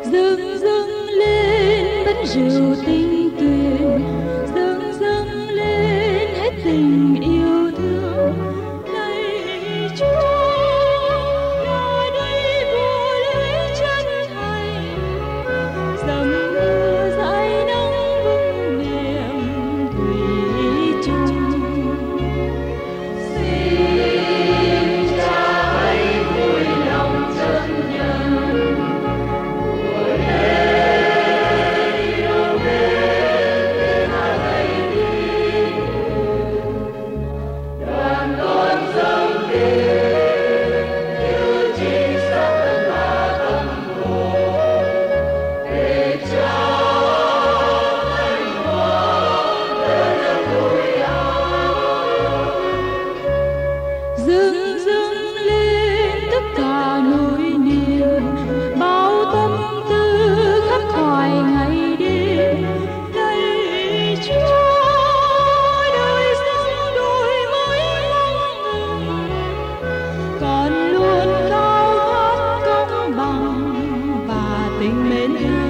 dâng dâng lên bánh rượu tinh tuyền, dâng dâng lên hết tình yêu thương. Lạy Chúa, là đây của lễ chân thành, dầm mưa dãi nắng vững niềm thủy chung. Xin Cha hãy vui lòng chân nhân của lễ yêu mến hãy đi. Đoàn con dâng hiến như chính xác và tâm hồn để trao thanh hoa đến vui an. Dâng dâng lên tất cả nỗi niềm, bao tâm tư khắc khoải ngày đêm. Lạy Chúa, đời sống đổi mới không ngừng, còn luôn khao khát công bằng và tình mến thương.